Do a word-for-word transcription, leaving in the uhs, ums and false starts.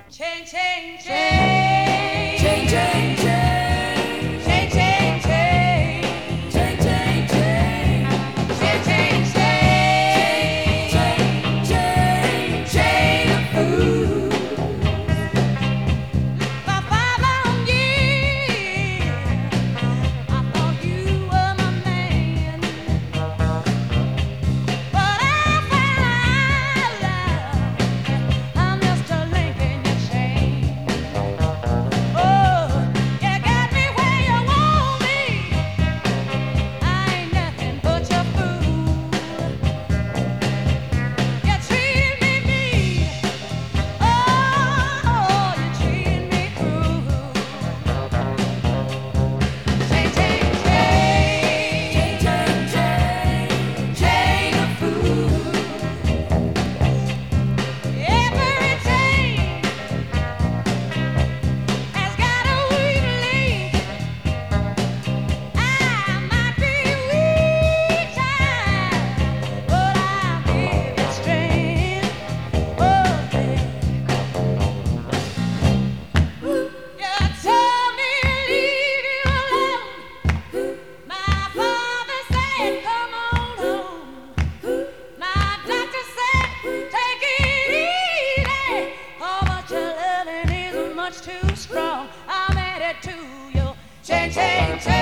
Chain, chain, chain, Chain, chain, chain. chain, chain, chain, Chain, chain, chain. chain, chain, chain, Chain, chain of food. for five long years, I thought you were my man, but I found out I'm just a link in your chain. Oh, you got me where you want me. I ain't nothing but your fool. You treat me mean. Oh, you treat me cruel. Chain, chain, chain, Chain, chain, chain of food. every chain has got a weak link. I might be weak time, but I'll give you strength. Oh, you told me to leave you alone. My father said, "Come on home." My doctor said, "Take it easy." Oh, but your loving is much too strong. I'm headed to your chain, chain, chain.